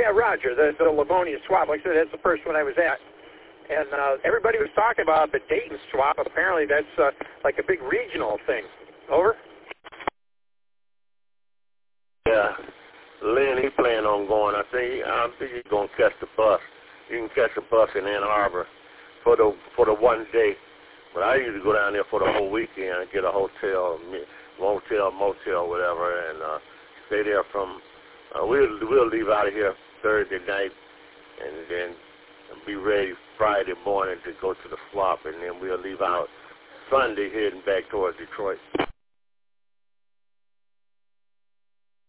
Yeah, Roger, the Livonia swap. Like I said, that's the first one I was at. And everybody was talking about the Dayton swap. Apparently that's like a big regional thing. Over? Yeah. Lynn, he planning on going. I think he's going to catch the bus. You can catch a bus in Ann Arbor for the one day. But I usually go down there for the whole weekend and get a hotel, motel, whatever, and stay there from. We'll leave out of here Thursday night, and then be ready Friday morning to go to the swap, and then we'll leave out Sunday heading back towards Detroit.